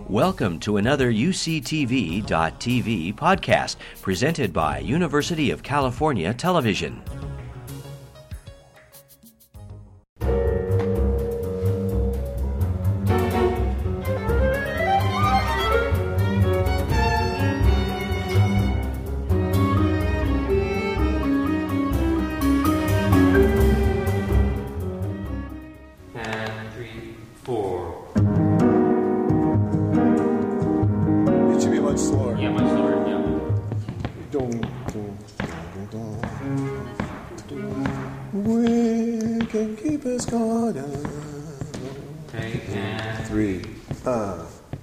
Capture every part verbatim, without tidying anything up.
Welcome to another U C T V dot T V podcast presented by University of California Television. And three, four. It should be much slower. Yeah, much slower, yeah. Dum, dum, dum, dum, dum. We can keep us going. Okay, and Three. Uh.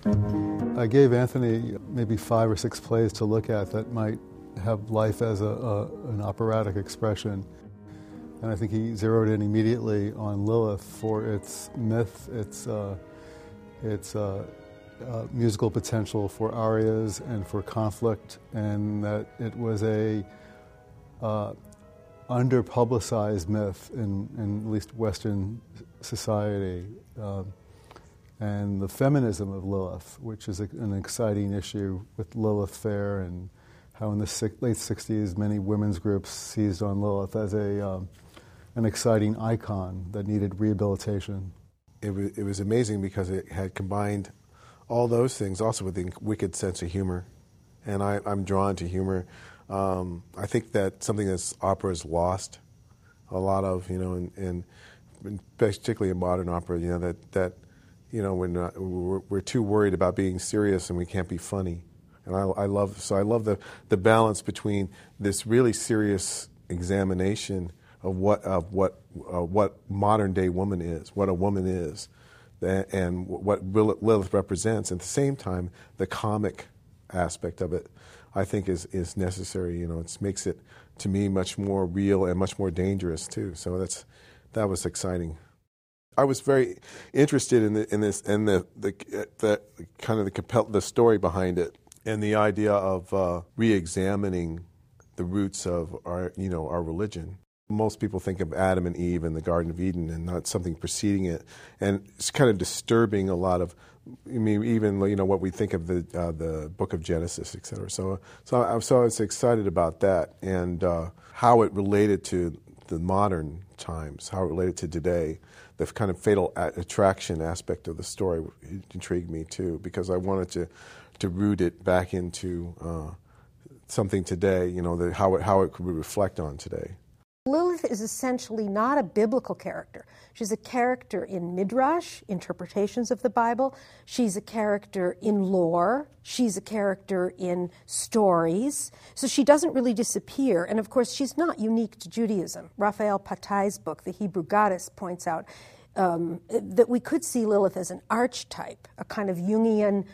I gave Anthony maybe five or six plays to look at that might have life as a, a an operatic expression. And I think he zeroed in immediately on Lilith for its myth, its, uh, its uh, uh, musical potential for arias and for conflict, and that it was a uh, under-publicized myth in, in at least Western society. Um, and the feminism of Lilith, which is a, an exciting issue with Lilith Fair, and how in the si- late sixties many women's groups seized on Lilith as a um, an exciting icon that needed rehabilitation. It was, it was amazing because it had combined all those things also with the wicked sense of humor. And I, I'm drawn to humor. Um, I think that something that opera has lost a lot of, you know, and, and particularly in modern opera, you know, that, that you know, we're, not, we're, we're too worried about being serious and we can't be funny. And I, I love, so I love the, the balance between this really serious examination of what of what uh, what modern day woman is, what a woman is, and what Lilith represents. At the same time, the comic aspect of it, I think, is is necessary. You know, it makes it to me much more real and much more dangerous too. So that's that was exciting. I was very interested in the, in this and the, the the kind of the compel, the story behind it, and the idea of uh, re-examining the roots of our you know our religion. Most people think of Adam and Eve and the Garden of Eden and not something preceding it, and it's kind of disturbing a lot of, I mean, even you know what we think of the uh, the Book of Genesis, et cetera. So, so I, so I was excited about that and uh, how it related to the modern times, how it related to today. The kind of fatal attraction aspect of the story intrigued me too, because I wanted to to root it back into uh, something today. You know, the, how it how it could reflect on today. Lilith is essentially not a biblical character. She's a character in Midrash, interpretations of the Bible. She's a character in lore. She's a character in stories. So she doesn't really disappear. And of course, she's not unique to Judaism. Raphael Patai's book, The Hebrew Goddess, points out um, that we could see Lilith as an archetype, a kind of Jungian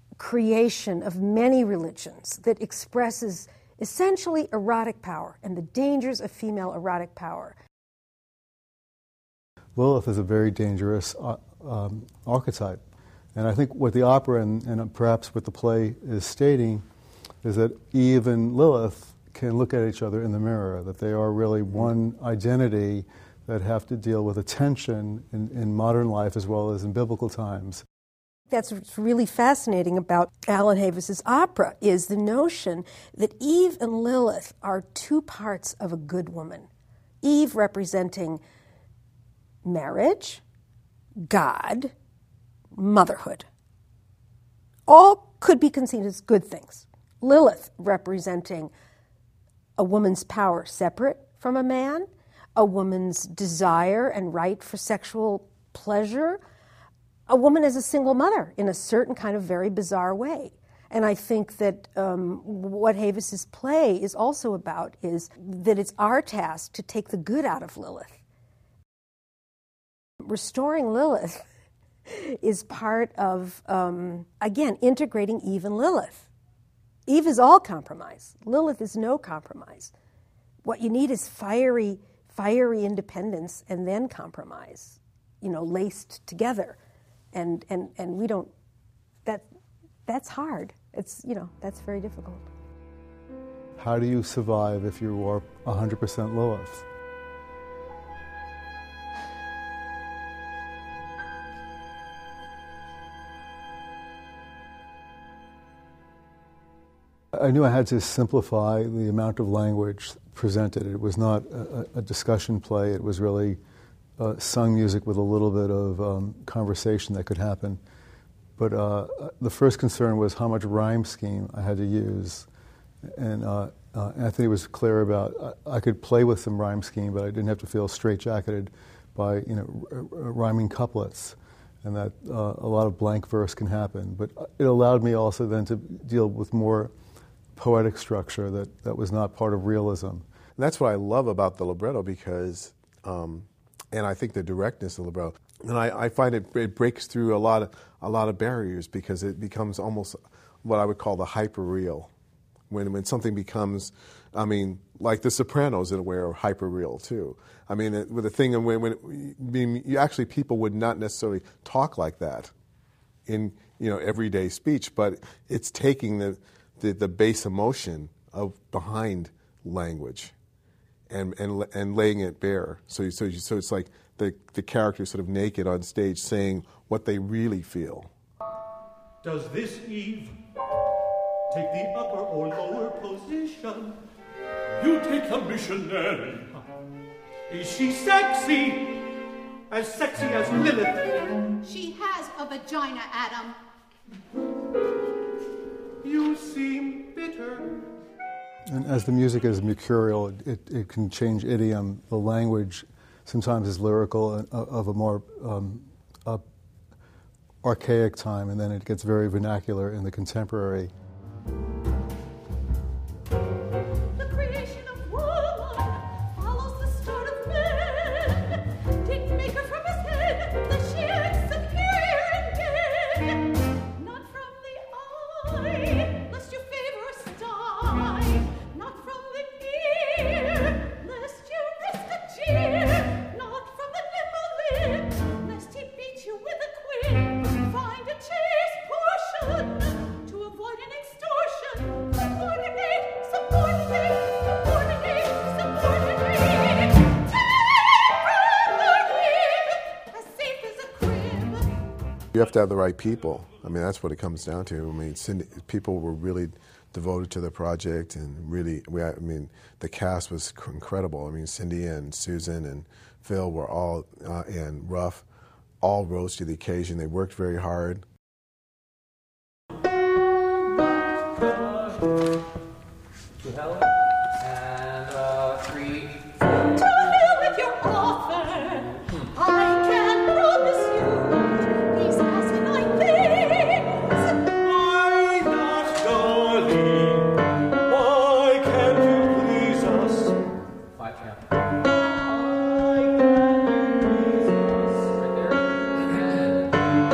creation of many religions that expresses essentially erotic power and the dangers of female erotic power. Lilith is a very dangerous uh, um, archetype. And I think what the opera and, and perhaps what the play is stating is that Eve and Lilith can look at each other in the mirror, that they are really one identity that have to deal with a tension in, in modern life as well as in biblical times. That's what's really fascinating about Alan Havis's opera is the notion that Eve and Lilith are two parts of a good woman. Eve representing marriage, God, motherhood. All could be conceived as good things. Lilith representing a woman's power separate from a man, a woman's desire and right for sexual pleasure, a woman as a single mother in a certain kind of very bizarre way. And I think that um, what Havis's play is also about is that it's our task to take the good out of Lilith. Restoring Lilith is part of, um, again, integrating Eve and Lilith. Eve is all compromise. Lilith is no compromise. What you need is fiery, fiery independence and then compromise, you know, laced together. And, and, and we don't, that, that's hard. It's, you know, that's very difficult. How do you survive if you are one hundred percent Lilith? I knew I had to simplify the amount of language presented. It was not a, a discussion play. It was really uh, sung music with a little bit of um, conversation that could happen. But uh, the first concern was how much rhyme scheme I had to use. And uh, uh, Anthony was clear about I, I could play with some rhyme scheme, but I didn't have to feel straitjacketed by you know r- r- rhyming couplets, and that uh, a lot of blank verse can happen. But it allowed me also then to deal with more poetic structure that, that was not part of realism. And that's what I love about the libretto because, um, and I think the directness of the libretto, and I, I find it, it breaks through a lot of a lot of barriers because it becomes almost what I would call the hyper real. When when something becomes, I mean, like The Sopranos in a way are hyper real too. I mean, it, with the thing when when it, I mean, you actually people would not necessarily talk like that in you know everyday speech, but it's taking the the, the base emotion of behind language and and and laying it bare. So so so it's like the the character sort of naked on stage saying what they really feel. Does this Eve take the upper or lower position? You take the missionary. Is she sexy? As sexy as Lilith? She has a vagina, Adam. You seem bitter. And as the music is mercurial, it, it can change idiom. The language sometimes is lyrical and, uh, of a more um, uh, archaic time, and then it gets very vernacular in the contemporary. The creation of woman follows the start of man. Take maker from his head, the sheer superior and dead. Not from the eye, lest you favor a sty. Not from the ear, lest you risk a jeer. Not from the lip a lip, lest he beat you with a quid. Find a chaste portion to avoid an extortion. Subordinate, subordinate, subordinate, subordinate. Take from the rib, as safe as a crib. You have to have the right people. I mean, that's what it comes down to. I mean, Cindy, people were really devoted to the project, and really, we, I mean, the cast was incredible. I mean, Cindy and Susan and Phil were all, uh, and Ruff, all rose to the occasion. They worked very hard. To hell. And uh, three, four. To hell with your offer. I can promise you he's asking like this. Why not, darling? Why can't you please us? Five count. Why can't you please us? Right there.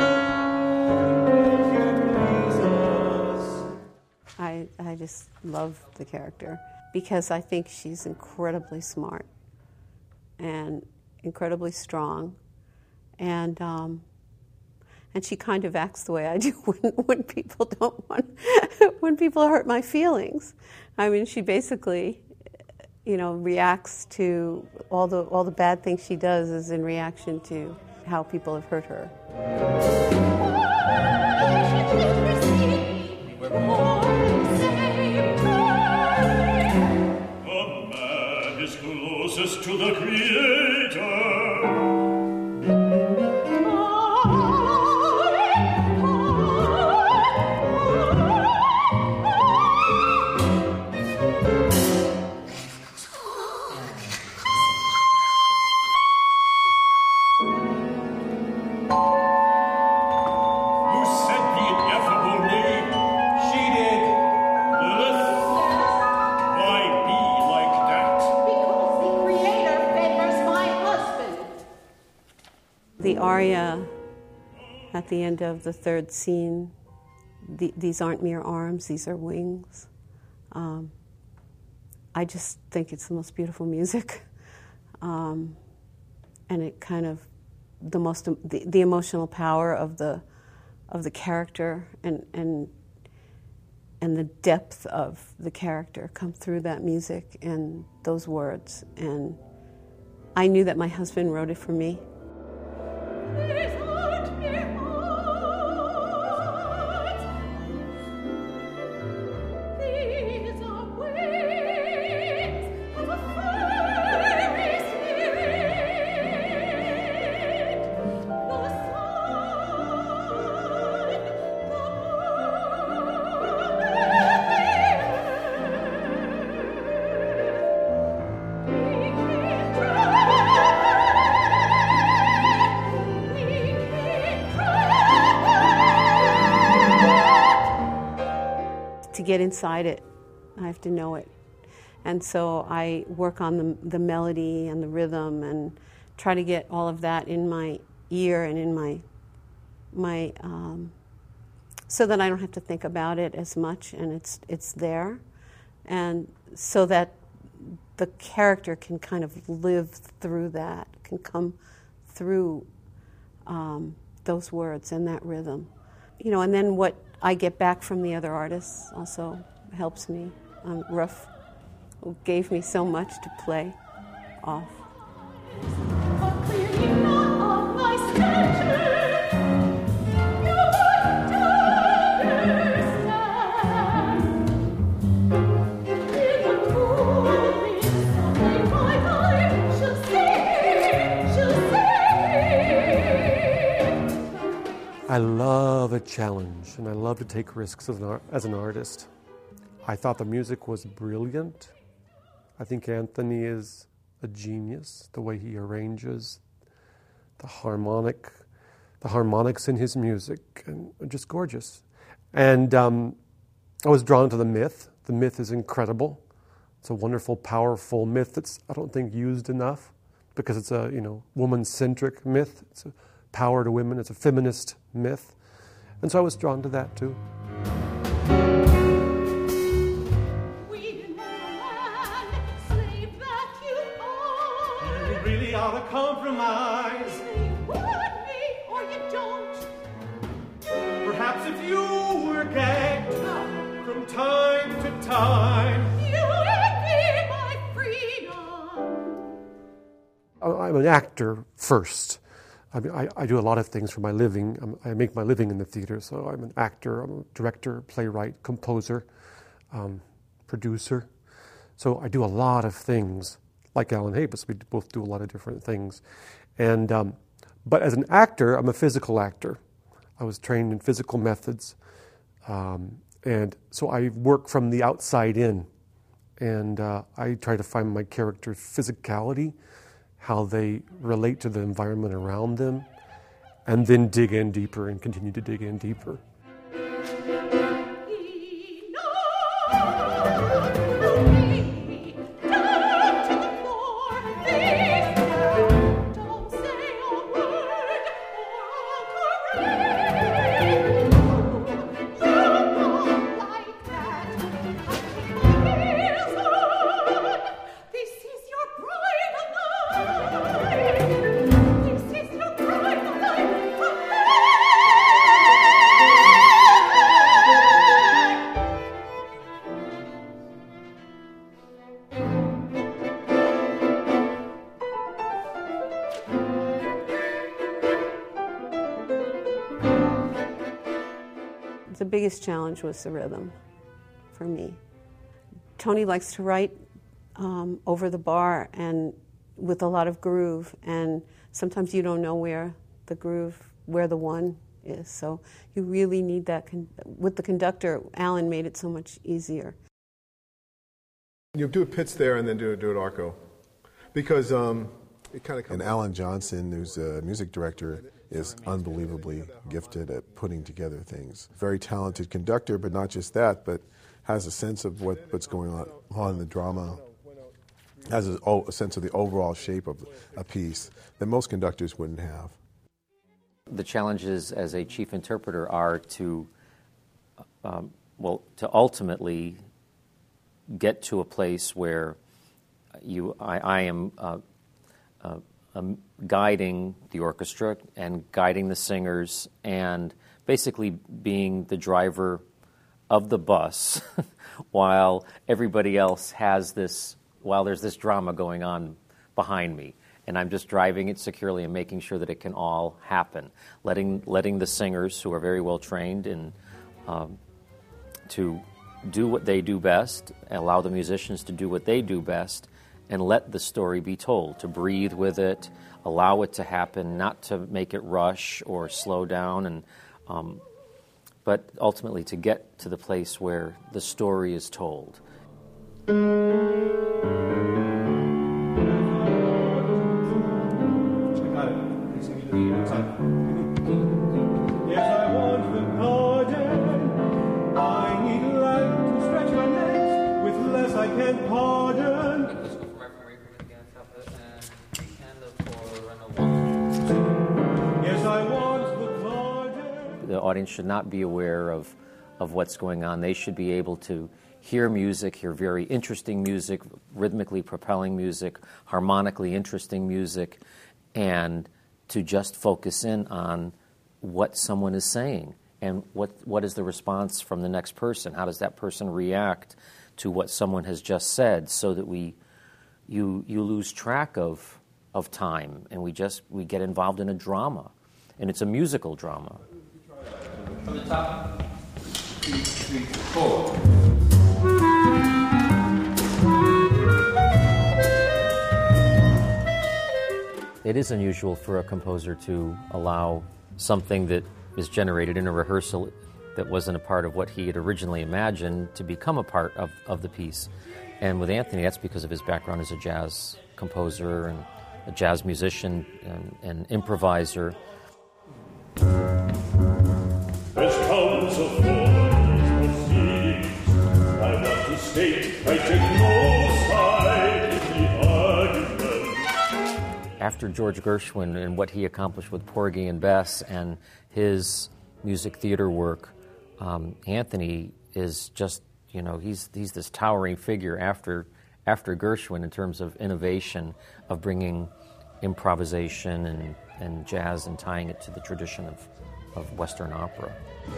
And Please us. I, I just love the character because I think she's incredibly smart and incredibly strong, and um, and she kind of acts the way I do when, when people don't want when people hurt my feelings. I mean, she basically, you know, reacts to all the all the bad things she does is in reaction to how people have hurt her. A man is closest to the Creator. You said the ineffable name. She did. Lilith. Why be like that? Because the Creator favors my husband. The aria at the end of the third scene, the, these aren't mere arms, these are wings. Um, I just think it's the most beautiful music. Um, and it kind of, the most, the, the emotional power of the, of the character and, and, and the depth of the character come through that music and those words. And I knew that my husband wrote it for me. These aren't mere arms. These get inside it. I have to know it. And so I work on the, the melody and the rhythm and try to get all of that in my ear and in my, my um, so that I don't have to think about it as much, and it's it's there. And so that the character can kind of live through that, can come through um, those words and that rhythm. You know, and then what I get back from the other artists also helps me. Um, Ruff gave me so much to play off. But clearly not of my stature, you wouldn't understand. In the cooling Sunday twilight, she'll sing, she'll sing. I love a challenge, and I love to take risks as an, ar- as an artist. I thought the music was brilliant. I think Anthony is a genius, the way he arranges the harmonic, the harmonics in his music, and just gorgeous. And um, I was drawn to the myth. The myth is incredible. It's a wonderful, powerful myth that's, I don't think, used enough, because it's a, you know, woman-centric myth. It's a power to women. It's a feminist myth. And so I was drawn to that too. Really ought to compromise. You want me or you don't. Perhaps if you were gagged from time to time. You would be my freedom. I'm an actor first. I mean, I, I do a lot of things for my living. I'm, I make my living in the theater, so I'm an actor, I'm a director, playwright, composer, um, producer. So I do a lot of things. Like Alan Habus, we both do a lot of different things. And um, but as an actor, I'm a physical actor. I was trained in physical methods. Um, and so I work from the outside in. And uh, I try to find my character's physicality, how they relate to the environment around them, and then dig in deeper and continue to dig in deeper. The biggest challenge was the rhythm for me. Tony likes to write um, over the bar and with a lot of groove, and sometimes you don't know where the groove, where the one is. So you really need that. Con- with the conductor, Alan made it so much easier. You do a Pitts there and then do, do it Arco. Because um, it kind of comes. And Alan Johnson, who's a music director, is unbelievably gifted at putting together things. Very talented conductor, but not just that, but has a sense of what, what's going on, on in the drama, has a, a sense of the overall shape of a piece that most conductors wouldn't have. The challenges as a chief interpreter are to, um, well, to ultimately get to a place where you, I, I am uh, uh, um, guiding the orchestra and guiding the singers and basically being the driver of the bus while everybody else has this, while there's this drama going on behind me. And I'm just driving it securely and making sure that it can all happen. Letting letting the singers, who are very well trained in um, to do what they do best, allow the musicians to do what they do best, and let the story be told, to breathe with it, allow it to happen, not to make it rush or slow down, and um, but ultimately to get to the place where the story is told. Yes, I want the garden. I need light to audience should not be aware of, of what's going on. They should be able to hear music, hear very interesting music, rhythmically propelling music, harmonically interesting music, and to just focus in on what someone is saying and what what is the response from the next person. How does that person react to what someone has just said, so that we you you lose track of of time, and we just we get involved in a drama, and it's a musical drama. From the top, two, three, four. It is unusual for a composer to allow something that is generated in a rehearsal that wasn't a part of what he had originally imagined to become a part of, of the piece. And with Anthony, that's because of his background as a jazz composer and a jazz musician and, and improviser. As comes of forms proceedings, I want to state I take no side in the argument. After George Gershwin and what he accomplished with Porgy and Bess and his music theater work, um, Anthony is just, you know, he's he's this towering figure after after Gershwin in terms of innovation, of bringing improvisation and, and jazz and tying it to the tradition of, of Western opera.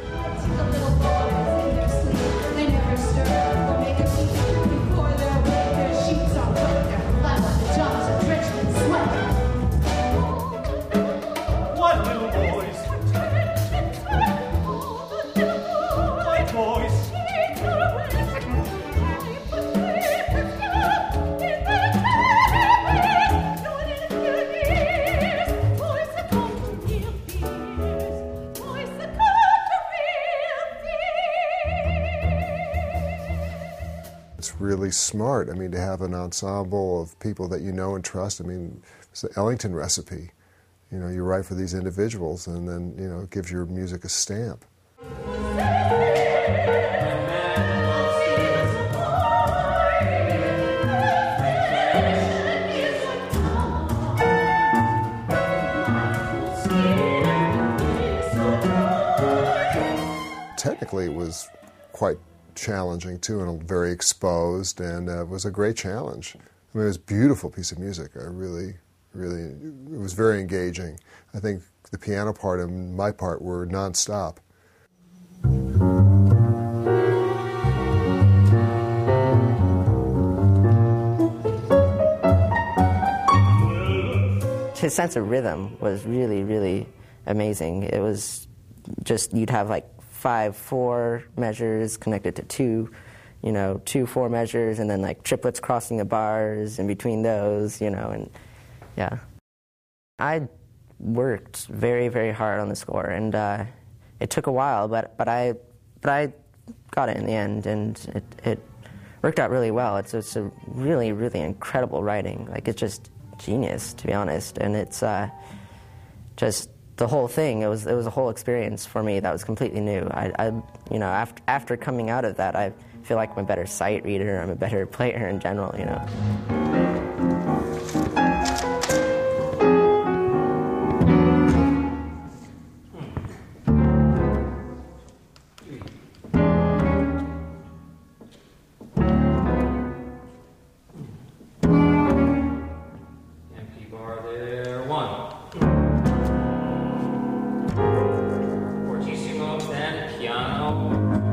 What little boys? What boys? It's really smart. I mean, to have an ensemble of people that you know and trust. I mean, it's the Ellington recipe. You know, you write for these individuals, and then, you know, it gives your music a stamp. Technically, it was quite challenging too, and very exposed, and uh, it was a great challenge. I mean, it was a beautiful piece of music. I really, really, it was very engaging. I think the piano part and my part were nonstop. His sense of rhythm was really, really amazing. It was just, you'd have like five four measures connected to two, you know, two four measures, and then like triplets crossing the bars in between those, you know, and yeah. I worked very, very hard on the score, and uh, it took a while, but but I but I got it in the end, and it it worked out really well. It's it's a really, really incredible writing. Like, it's just genius, to be honest, and it's uh, just. The whole thing, it was it was a whole experience for me that was completely new. I, I, you know, after after coming out of that, I feel like I'm a better sight reader. I'm a better player in general, you know. Empty bar there, one. Then piano.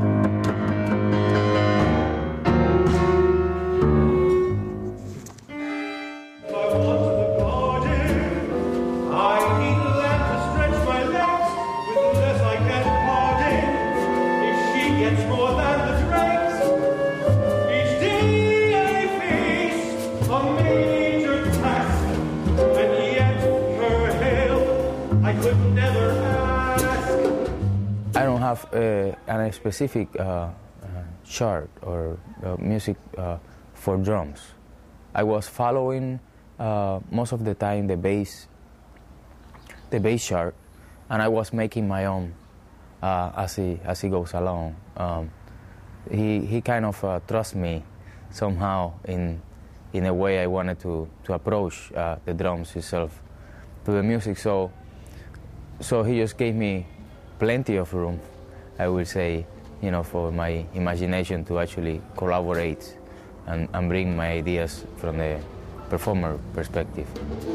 Have uh, a specific uh, uh, chart or uh, music uh, for drums. I was following uh, most of the time the bass, the bass chart, and I was making my own uh, as he as he goes along. Um, he he kind of uh, trusts me somehow in in a way I wanted to to approach uh, the drums itself to the music. So so he just gave me plenty of room, I will say, you know, for my imagination to actually collaborate and, and bring my ideas from the performer perspective.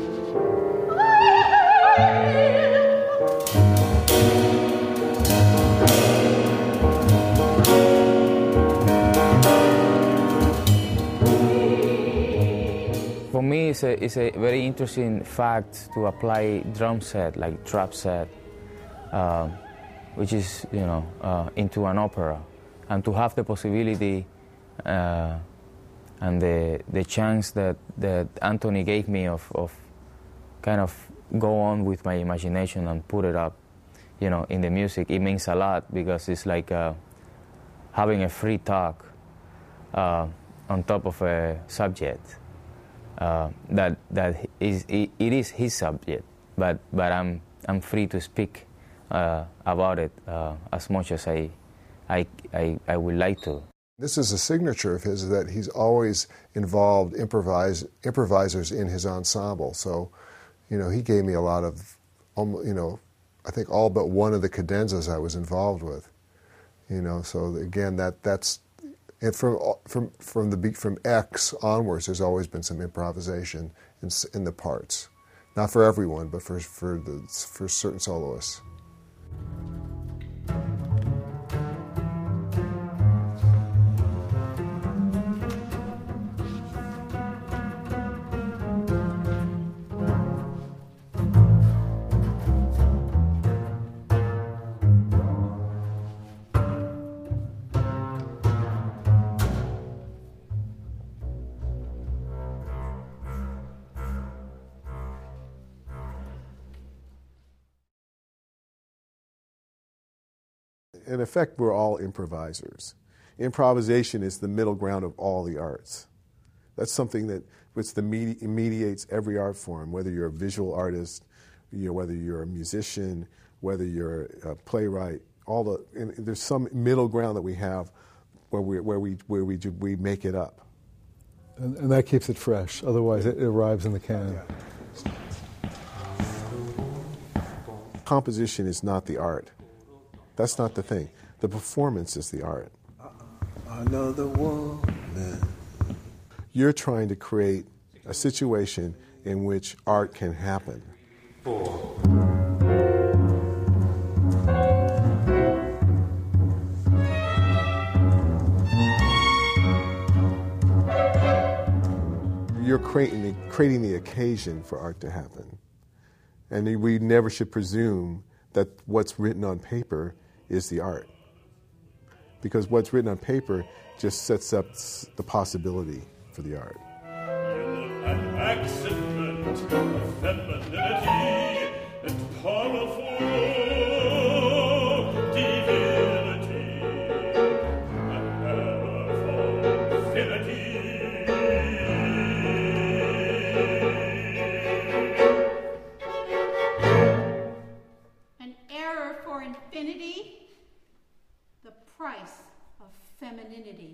For me, it's a, it's a very interesting fact to apply drum set, like trap set, uh, which is, you know, uh, into an opera, and to have the possibility uh, and the the chance that, that Anthony gave me of, of kind of go on with my imagination and put it up, you know, in the music. It means a lot because it's like uh, having a free talk uh, on top of a subject. Uh, that that is it, it is his subject, but but I'm I'm free to speak uh, about it uh, as much as I, I I I would like to. This is a signature of his, that he's always involved improvise improvisers in his ensemble. So, you know, he gave me a lot of, you know, I think all but one of the cadenzas I was involved with. You know, so again, that that's. And from from from the from X onwards, there's always been some improvisation in in the parts, not for everyone, but for for the for certain soloists. In effect, we're all improvisers. Improvisation is the middle ground of all the arts. That's something that which the medi- mediates every art form, whether you're a visual artist, you know, whether you're a musician, whether you're a playwright. All the and there's some middle ground that we have where we where we where we do, we make it up, and, and that keeps it fresh. Otherwise, it arrives in the can. Yeah. Composition is not the art. That's not the thing. The performance is the art. Another woman. You're trying to create a situation in which art can happen. Four. You're creating the, creating the occasion for art to happen. And we never should presume that what's written on paper is the art. Because what's written on paper just sets up the possibility for the art. An accident of femininity and powerful divinity, an error for infinity. An error for infinity? The price of femininity.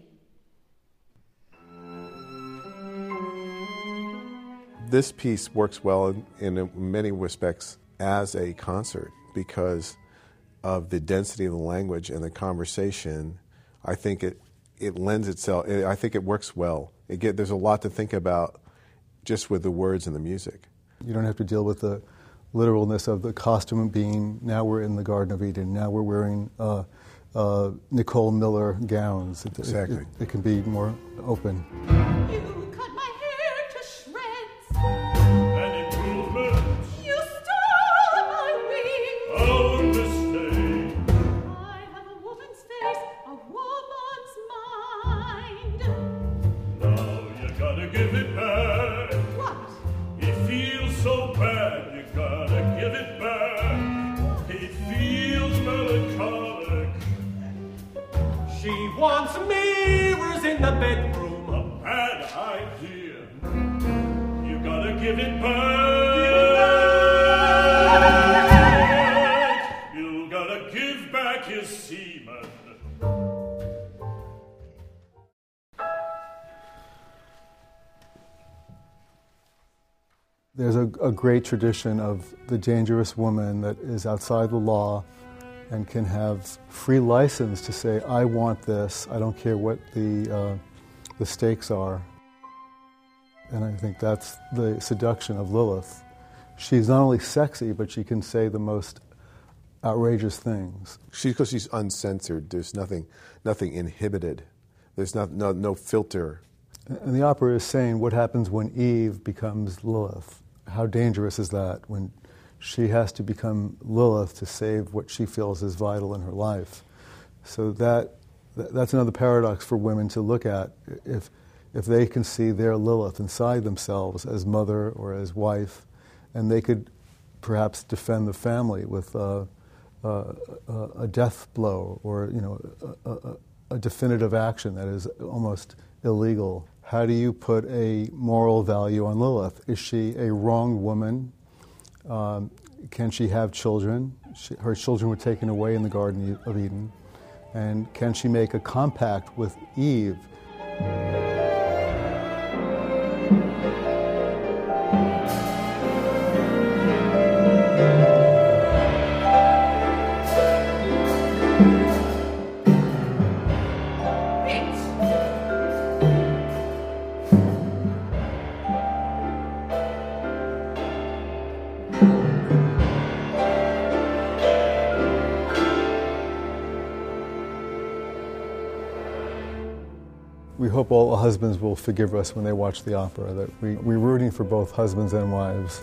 This piece works well in, in many respects as a concert because of the density of the language and the conversation. I think it, it lends itself, I think it works well. It get, there's a lot to think about just with the words and the music. You don't have to deal with the literalness of the costume being, now we're in the Garden of Eden, now we're wearing uh, uh, Nicole Miller gowns. It, exactly. It, it can be more open. You cut my hair to shreds. An improvement. You stole my wings. Our mistake. I have a woman's face, a woman's mind. Now you gotta give it back. What? It feels so bad, you gotta give it back. It feels melancholic. She wants mirrors in the bedroom. A bad idea. You gotta give it back. You gotta give back his semen. There's a, a great tradition of the dangerous woman that is outside the law, and can have free license to say, I want this, I don't care what the, uh, the stakes are. And I think that's the seduction of Lilith. She's not only sexy, but she can say the most outrageous things. She, because she's uncensored, there's nothing, nothing inhibited. There's not, no, no filter. And the opera is saying what happens when Eve becomes Lilith. How dangerous is that when she has to become Lilith to save what she feels is vital in her life? So that that's another paradox for women to look at. If if they can see their Lilith inside themselves as mother or as wife, and they could perhaps defend the family with a, a, a death blow or you know a, a, a definitive action that is almost illegal. How do you put a moral value on Lilith? Is she a wronged woman? Um, can she have children? She, her children were taken away in the Garden of Eden. And can she make a compact with Eve? We hope all husbands will forgive us when they watch the opera, that we, we're rooting for both husbands and wives.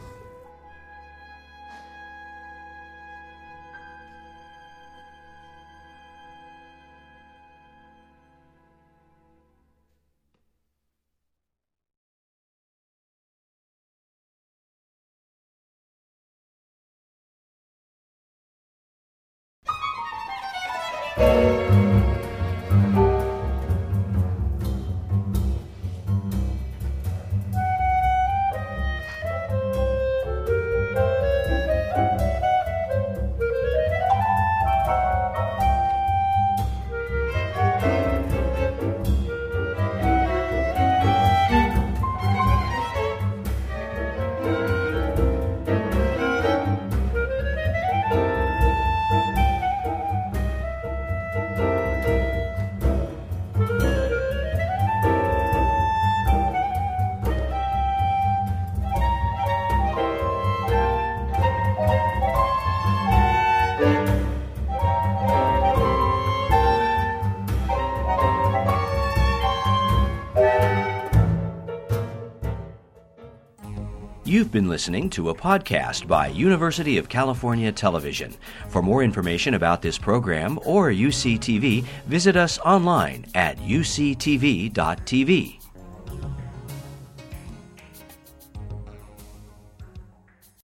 You've been listening to a podcast by University of California Television. For more information about this program or U C T V, visit us online at U C T V dot T V.